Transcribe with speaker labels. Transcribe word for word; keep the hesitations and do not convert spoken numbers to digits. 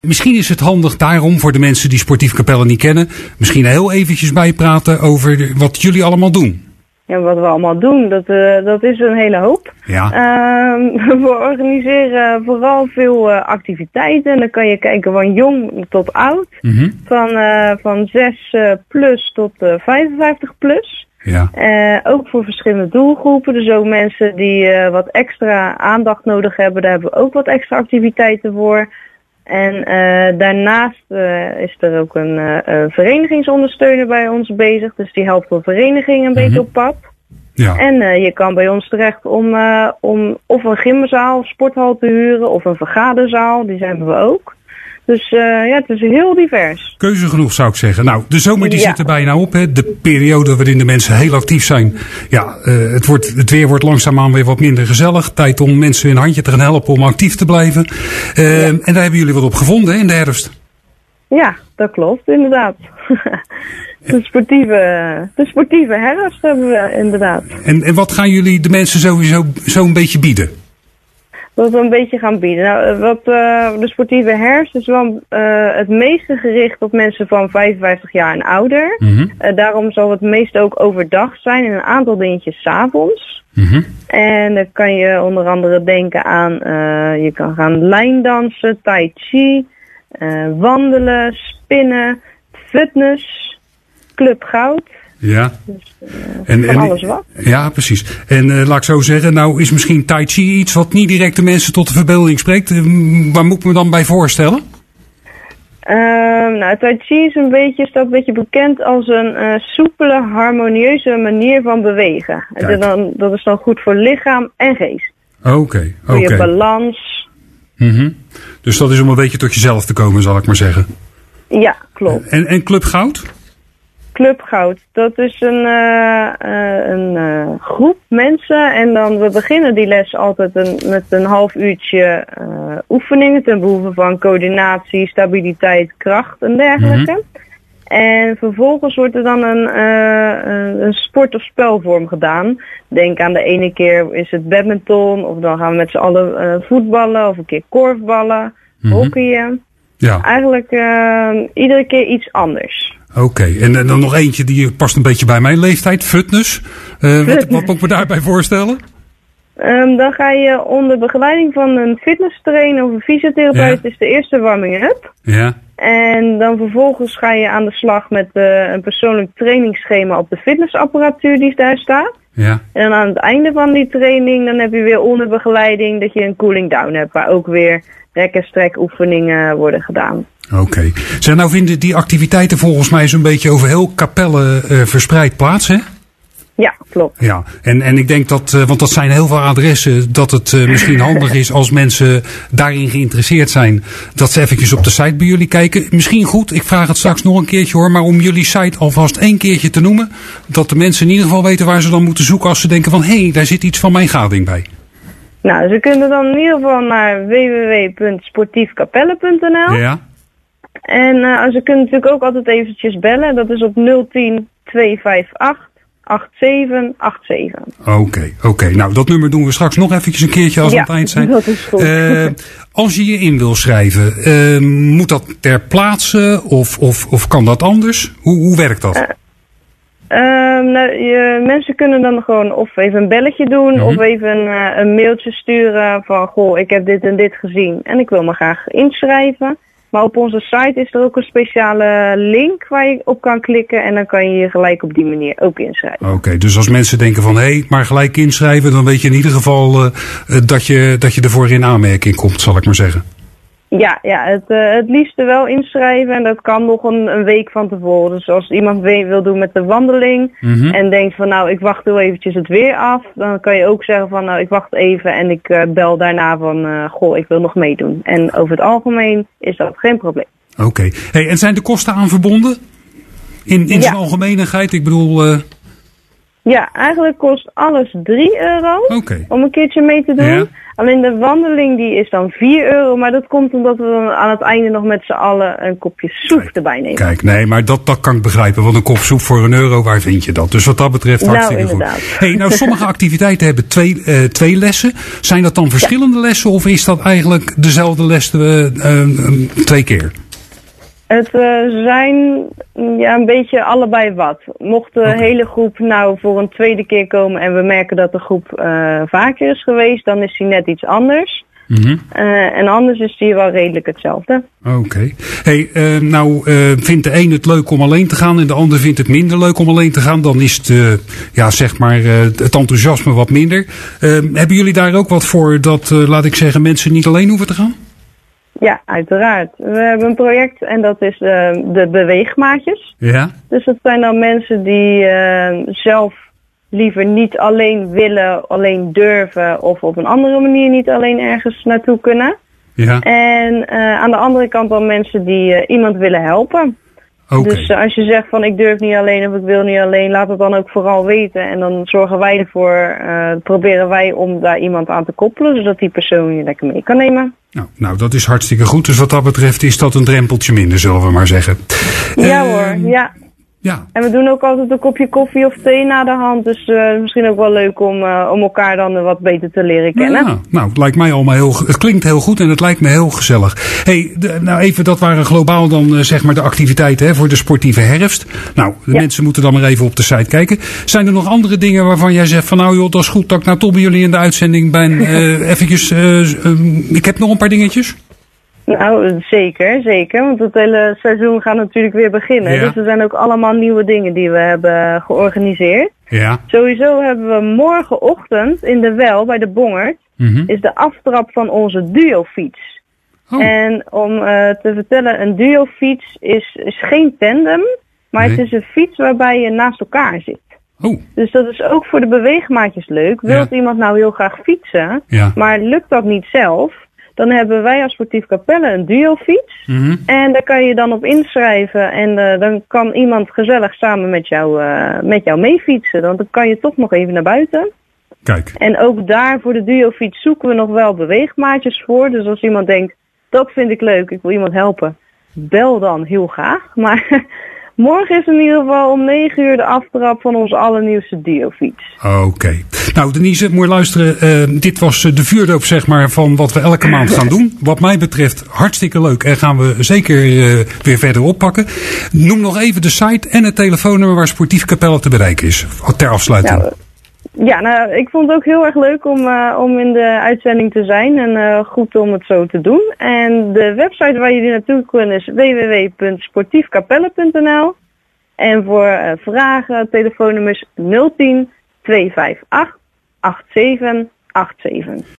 Speaker 1: Misschien is het handig daarom voor de mensen die Sportief Capelle niet kennen, misschien heel eventjes bijpraten over wat jullie allemaal doen.
Speaker 2: Ja, wat we allemaal doen, dat, uh, dat is een hele hoop.
Speaker 1: Ja.
Speaker 2: Uh, we organiseren vooral veel uh, activiteiten. Dan kan je kijken van jong tot oud.
Speaker 1: Mm-hmm.
Speaker 2: Van, uh, van zes uh, plus tot uh, vijfenvijftig plus.
Speaker 1: Ja.
Speaker 2: Uh, ook voor verschillende doelgroepen. Dus ook mensen die uh, wat extra aandacht nodig hebben, daar hebben we ook wat extra activiteiten voor. En uh, daarnaast uh, is er ook een uh, verenigingsondersteuner bij ons bezig. Dus die helpt de vereniging een mm-hmm. beetje op pad.
Speaker 1: Ja.
Speaker 2: En uh, je kan bij ons terecht om, uh, om of een gymzaal of sporthal te huren of een vergaderzaal. Die hebben we ook. Dus uh, ja, het is heel divers.
Speaker 1: Keuze genoeg zou ik zeggen. Nou, de zomer die
Speaker 2: ja.
Speaker 1: zit er bijna op. Hè. De periode waarin de mensen heel actief zijn. Ja, uh, het, wordt, het weer wordt langzaamaan weer wat minder gezellig. Tijd om mensen een handje te gaan helpen om actief te blijven. Uh, ja. En daar hebben jullie wat op gevonden hè, in de herfst.
Speaker 2: Ja, dat klopt inderdaad. De sportieve, de sportieve herfst hebben we inderdaad.
Speaker 1: En, en wat gaan jullie de mensen sowieso zo een beetje bieden?
Speaker 2: Wat we een beetje gaan bieden. Nou, wat, uh, de sportieve herfst is wel uh, het meeste gericht op mensen van vijfenvijftig jaar en ouder. Mm-hmm. Uh, daarom zal het meest ook overdag zijn en een aantal dingetjes 's avonds.
Speaker 1: Mm-hmm.
Speaker 2: En dan kan je onder andere denken aan, uh, je kan gaan lijndansen, tai chi, uh, wandelen, spinnen, fitness, club goud.
Speaker 1: Ja.
Speaker 2: Dus, uh,
Speaker 1: en, en,
Speaker 2: alles wat.
Speaker 1: Ja, precies. En uh, laat ik zo zeggen, nou is misschien tai chi iets wat niet direct de mensen tot de verbeelding spreekt. Uh, waar moet ik me dan bij voorstellen?
Speaker 2: Uh, nou, tai chi is een beetje, staat een beetje bekend als een uh, soepele, harmonieuze manier van bewegen. En dan, dat is dan goed voor lichaam en geest.
Speaker 1: Oké, okay, oké.
Speaker 2: Voor
Speaker 1: okay.
Speaker 2: je balans.
Speaker 1: Mm-hmm. Dus dat is om een beetje tot jezelf te komen, zal ik maar zeggen.
Speaker 2: Ja, klopt.
Speaker 1: En, en Club Goud?
Speaker 2: Club Goud, dat is een, uh, uh, een uh, groep mensen en dan we beginnen die les altijd een, met een half uurtje uh, oefeningen ten behoeve van coördinatie, stabiliteit, kracht en dergelijke. Mm-hmm. En vervolgens wordt er dan een, uh, een sport- of spelvorm gedaan. Denk aan de ene keer is het badminton of dan gaan we met z'n allen uh, voetballen of een keer korfballen, mm-hmm. hockeyen.
Speaker 1: Ja.
Speaker 2: Eigenlijk uh, iedere keer iets anders.
Speaker 1: Oké, okay. En, en dan nog eentje die past een beetje bij mijn leeftijd, fitness. Uh, wat, wat moet ik me daarbij voorstellen?
Speaker 2: Um, dan ga je onder begeleiding van een fitnesstrainer of een fysiotherapeut, ja. is de eerste warming-up.
Speaker 1: Ja.
Speaker 2: En dan vervolgens ga je aan de slag met uh, een persoonlijk trainingsschema op de fitnessapparatuur die daar staat.
Speaker 1: Ja. En
Speaker 2: dan aan het einde van die training, dan heb je weer onder begeleiding dat je een cooling down hebt, waar ook weer rek- en strekoefeningen worden gedaan.
Speaker 1: Oké. Okay. Zeg, nou vinden die activiteiten volgens mij zo'n beetje over heel Capelle uh, verspreid plaats, hè?
Speaker 2: Ja, klopt.
Speaker 1: Ja, en, en ik denk dat, uh, want dat zijn heel veel adressen, dat het uh, misschien handig is als mensen daarin geïnteresseerd zijn, dat ze eventjes op de site bij jullie kijken. Misschien goed, ik vraag het straks nog een keertje hoor, maar om jullie site alvast één keertje te noemen, dat de mensen in ieder geval weten waar ze dan moeten zoeken als ze denken van, hé, hey, daar zit iets van mijn gading bij.
Speaker 2: Nou, ze kunnen dan in ieder geval naar w w w punt sportiefcapelle punt n l.
Speaker 1: Ja.
Speaker 2: En uh, ze kunnen natuurlijk ook altijd eventjes bellen. Dat is op nul tien twee vijf acht acht zeven acht zeven.
Speaker 1: Oké, okay, oké. Okay. Nou, dat nummer doen we straks nog eventjes een keertje als we
Speaker 2: ja,
Speaker 1: aan het eind zijn.
Speaker 2: Dat is goed.
Speaker 1: Uh, als je je in wil schrijven, uh, moet dat ter plaatse of, of, of kan dat anders? Hoe, hoe werkt dat? Uh,
Speaker 2: uh, nou, je, mensen kunnen dan gewoon of even een belletje doen mm-hmm. of even uh, een mailtje sturen van goh, ik heb dit en dit gezien en ik wil me graag inschrijven. Maar op onze site is er ook een speciale link waar je op kan klikken en dan kan je je gelijk op die manier ook inschrijven.
Speaker 1: Oké, okay, dus als mensen denken van hé, hey, maar gelijk inschrijven, dan weet je in ieder geval uh, dat je, dat je ervoor in aanmerking komt, zal ik maar zeggen.
Speaker 2: Ja, ja het, uh, het liefste wel inschrijven en dat kan nog een, een week van tevoren. Dus als iemand wil doen met de wandeling mm-hmm. en denkt van nou ik wacht heel eventjes het weer af, dan kan je ook zeggen van nou ik wacht even en ik uh, bel daarna van uh, goh ik wil nog meedoen. En over het algemeen is dat geen probleem.
Speaker 1: Oké, okay. Hey, en zijn de kosten aan verbonden? In, in ja. zijn algemeenigheid, ik bedoel... Uh...
Speaker 2: Ja, eigenlijk kost alles drie euro
Speaker 1: okay.
Speaker 2: om een keertje mee te doen.
Speaker 1: Ja.
Speaker 2: Alleen de wandeling die is dan vier euro, maar dat komt omdat we dan aan het einde nog met z'n allen een kopje soep
Speaker 1: Kijk,
Speaker 2: erbij nemen.
Speaker 1: Kijk, nee, maar dat, dat kan ik begrijpen, want een kop soep voor een euro, waar vind je dat? Dus wat dat betreft hartstikke
Speaker 2: nou,
Speaker 1: goed. Hey, nou, sommige activiteiten hebben twee, uh, twee lessen. Zijn dat dan verschillende ja. lessen of is dat eigenlijk dezelfde les uh, uh, twee keer?
Speaker 2: Het uh, zijn ja, een beetje allebei wat. Mocht de okay. hele groep nou voor een tweede keer komen en we merken dat de groep uh, vaker is geweest, dan is die net iets anders. Mm-hmm. Uh, en anders is die wel redelijk hetzelfde.
Speaker 1: Oké. Okay. Hey, uh, nou uh, vindt de een het leuk om alleen te gaan en de ander vindt het minder leuk om alleen te gaan. Dan is het, uh, ja, zeg maar, uh, het enthousiasme wat minder. Uh, hebben jullie daar ook wat voor dat, uh, laat ik zeggen, mensen niet alleen hoeven te gaan?
Speaker 2: Ja, uiteraard. We hebben een project en dat is uh, de beweegmaatjes.
Speaker 1: Ja.
Speaker 2: Dus dat zijn dan mensen die uh, zelf liever niet alleen willen, alleen durven of op een andere manier niet alleen ergens naartoe kunnen.
Speaker 1: Ja.
Speaker 2: En uh, aan de andere kant dan mensen die uh, iemand willen helpen.
Speaker 1: Okay.
Speaker 2: Dus uh, als je zegt van ik durf niet alleen of ik wil niet alleen, laat het dan ook vooral weten. En dan zorgen wij ervoor, uh, proberen wij om daar iemand aan te koppelen, zodat die persoon je lekker mee kan nemen.
Speaker 1: Nou, nou, dat is hartstikke goed. Dus wat dat betreft is dat een drempeltje minder, zullen we maar zeggen.
Speaker 2: Ja
Speaker 1: uh,
Speaker 2: hoor, ja.
Speaker 1: Ja.
Speaker 2: En we doen ook altijd een kopje koffie of thee na de hand. Dus uh, misschien ook wel leuk om, uh, om elkaar dan uh, wat beter te leren kennen.
Speaker 1: Ja, nou, het lijkt mij allemaal heel, het klinkt heel goed en het lijkt me heel gezellig. Hey, de, nou even, dat waren globaal dan uh, zeg maar de activiteiten hè, voor de sportieve herfst. Nou, de ja. mensen moeten dan maar even op de site kijken. Zijn er nog andere dingen waarvan jij zegt van nou joh, dat is goed dat ik nou toch bij jullie in de uitzending ben. Uh, eventjes, uh, uh, ik heb nog een paar dingetjes.
Speaker 2: Nou, zeker, zeker. Want het hele seizoen gaat natuurlijk weer beginnen. Ja. Dus er zijn ook allemaal nieuwe dingen die we hebben georganiseerd.
Speaker 1: Ja.
Speaker 2: Sowieso hebben we morgenochtend in de Wel, bij de Bongert, mm-hmm. is de aftrap van onze duofiets. Oh. En om uh, te vertellen, een duofiets is, is geen tandem, maar nee. het is een fiets waarbij je naast elkaar zit.
Speaker 1: Oh.
Speaker 2: Dus dat is ook voor de beweegmaatjes leuk. Wilt ja. iemand nou heel graag fietsen,
Speaker 1: ja.
Speaker 2: maar lukt dat niet zelf, dan hebben wij als Sportief Capelle een duofiets.
Speaker 1: Mm-hmm.
Speaker 2: En daar kan je dan op inschrijven. En uh, dan kan iemand gezellig samen met jou, uh, met jou meefietsen. Want dan kan je toch nog even naar buiten.
Speaker 1: Kijk.
Speaker 2: En ook daar voor de duofiets zoeken we nog wel beweegmaatjes voor. Dus als iemand denkt, dat vind ik leuk, ik wil iemand helpen. Bel dan heel graag. Maar morgen is in ieder geval om negen uur de aftrap van onze allernieuwste duofiets.
Speaker 1: Oké. Okay. Nou Denise, moet je luisteren. Uh, dit was de vuurdoop zeg maar van wat we elke maand gaan doen. Wat mij betreft hartstikke leuk. En gaan we zeker uh, weer verder oppakken. Noem nog even de site en het telefoonnummer waar Sportief Capelle te bereiken is. Ter afsluiting.
Speaker 2: Nou, ja, nou, ik vond het ook heel erg leuk om, uh, om in de uitzending te zijn. En uh, goed om het zo te doen. En de website waar jullie naartoe kunnen is w w w punt sportief capelle punt n l. En voor uh, vragen, telefoonnummers nul tien, twee vijf acht, acht zeven acht zeven.